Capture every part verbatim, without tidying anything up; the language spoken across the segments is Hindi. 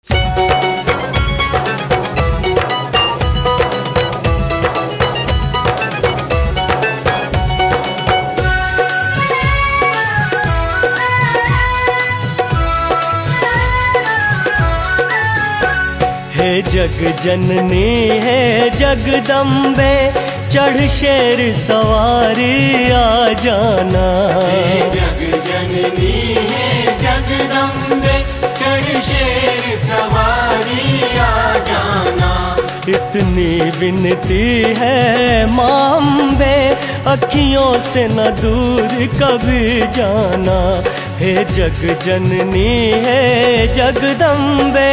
हे जग जननी है जगदम्बे, चढ़ शेर सवारी आ जाना। हे जग जननी है जगदम्बे, चढ़ शेर सवारी आ जाना। इतनी विनती है मांबे, अखियों से न दूर कभी जाना। हे जग जननी है जगदम्बे।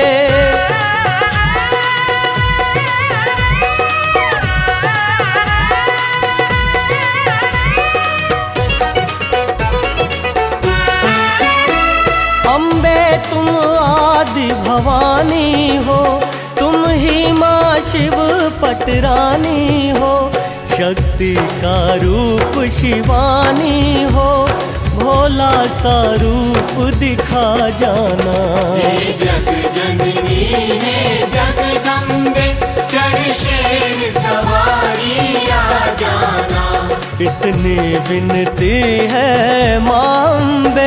अम्बे तुम आदि भवानी हो, तुम ही माँ शिव पटरानी हो। शक्ति का रूप शिवानी हो, भोला सा रूप दिखा जाना। हे जग जननी है जगदम्बे, चढ़ शेर सवारी आ जाना। इतनी विनती है मांबे।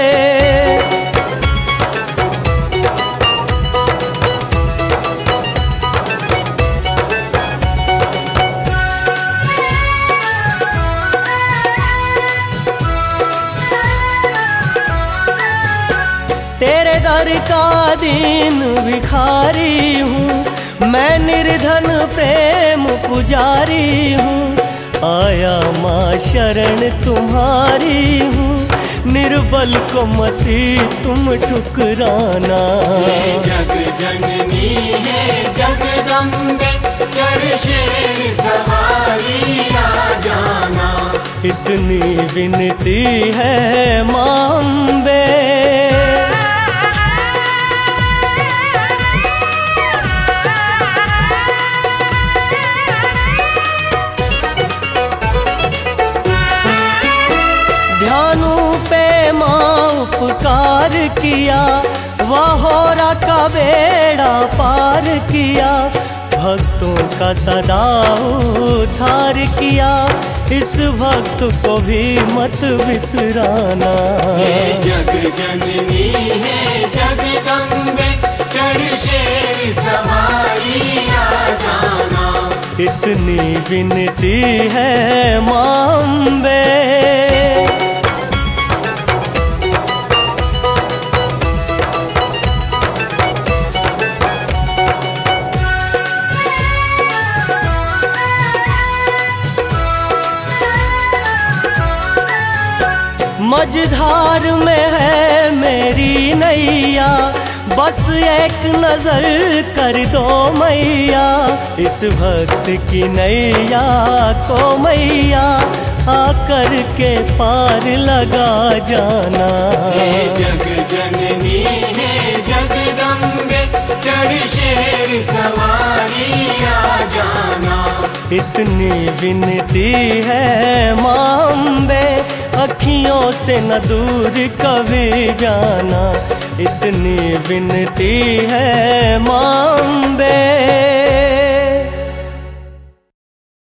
तेरे दर का दीन भिखारी हूँ, मैं निर्धन प्रेम पुजारी हूँ। आया माँ शरण तुम्हारी हूँ, निर्बल को मती तुम ठुकराना। हे जग जननी है जगदम्बे, चढ़ शेर सवारी आ जाना। इतनी विनती है मांबे। ध्यानु पे माँ उपकार किया, वाहोरा का बेड़ा पार किया। भक्तों का सदा उद्धार किया, इस भक्त को भी मत बिसराना। हे जग जननी है जगदम्बे, चढ़ शेर सवारी आ जाना। इतनी विनती है मांबे। मझधार में है मेरी नैया, बस एक नजर कर दो मैया। इस भक्त की नैया को मैया, आकर के पार लगा जाना। हे जग जननी है जगदम्बे, चढ़ शेर सवारी आ जाना। इतनी विनती है मांबे, अखियों से न दूर कभी जाना। इतनी विनती है मांबे।